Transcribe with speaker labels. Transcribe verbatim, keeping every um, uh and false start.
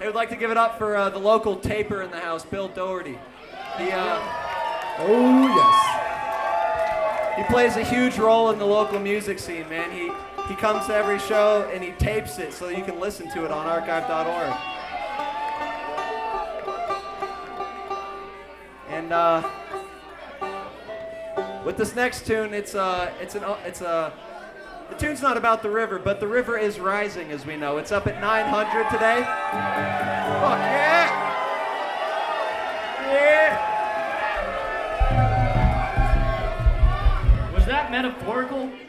Speaker 1: Hey, would like to give it up for uh, the local taper in the house, Bill Doherty. He, uh,
Speaker 2: Oh, yes.
Speaker 1: he plays a huge role in the local music scene, man. He he comes to every show and he tapes it so you can listen to it on archive dot org. And uh, with this next tune, it's uh, it's an it's a the tune's not about the river, but the river is rising, as we know. It's up at nine hundred today. Fuck yeah! Yeah!
Speaker 3: Was that metaphorical?